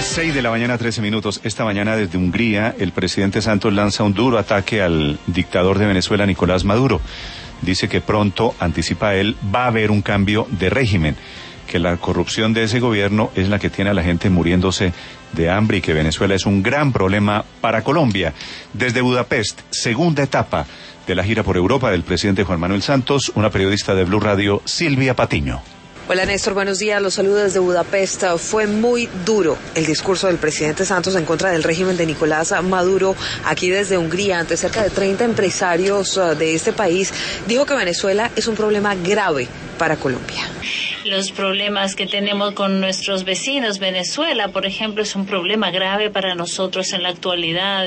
Las 6 de la mañana, 13 minutos. Esta mañana desde Hungría, el presidente Santos lanza un duro ataque al dictador de Venezuela, Nicolás Maduro. Dice que pronto, anticipa él, va a haber un cambio de régimen, que la corrupción de ese gobierno es la que tiene a la gente muriéndose de hambre y que Venezuela es un gran problema para Colombia. Desde Budapest, segunda etapa de la gira por Europa del presidente Juan Manuel Santos, una periodista de Blue Radio, Silvia Patiño. Hola Néstor, buenos días, los saludos desde Budapest. Fue muy duro el discurso del presidente Santos en contra del régimen de Nicolás Maduro aquí desde Hungría, ante cerca de 30 empresarios de este país. Dijo que Venezuela es un problema grave para Colombia. Los problemas que tenemos con nuestros vecinos, Venezuela, por ejemplo, es un problema grave para nosotros en la actualidad.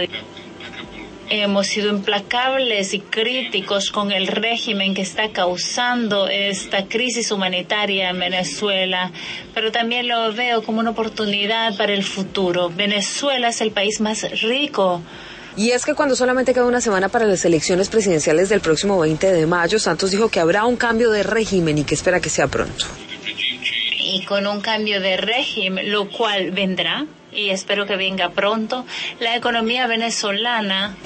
Hemos sido implacables y críticos con el régimen que está causando esta crisis humanitaria en Venezuela, pero también lo veo como una oportunidad para el futuro. Venezuela es el país más rico. Y es que cuando solamente queda una semana para las elecciones presidenciales del próximo 20 de mayo, Santos dijo que habrá un cambio de régimen y que espera que sea pronto. Y con un cambio de régimen, lo cual vendrá, y espero que venga pronto, la economía venezolana,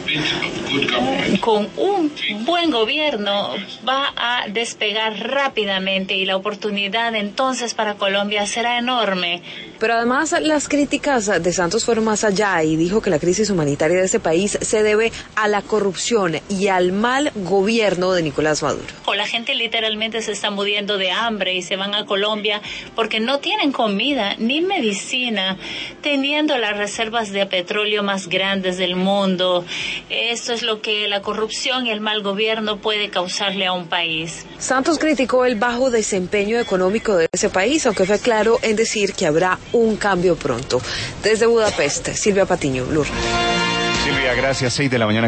con un buen gobierno, va a despegar rápidamente y la oportunidad entonces para Colombia será enorme. Pero además las críticas de Santos fueron más allá y dijo que la crisis humanitaria de ese país se debe a la corrupción y al mal gobierno de Nicolás Maduro. La gente literalmente se está muriendo de hambre y se van a Colombia porque no tienen comida ni medicina, teniendo las reservas de petróleo más grandes del mundo. Esto es lo que la corrupción y el mal gobierno puede causarle a un país. Santos criticó el bajo desempeño económico de ese país, aunque fue claro en decir que habrá un cambio pronto. Desde Budapest, Silvia Patiño, Blue. Silvia, gracias. 6 de la mañana.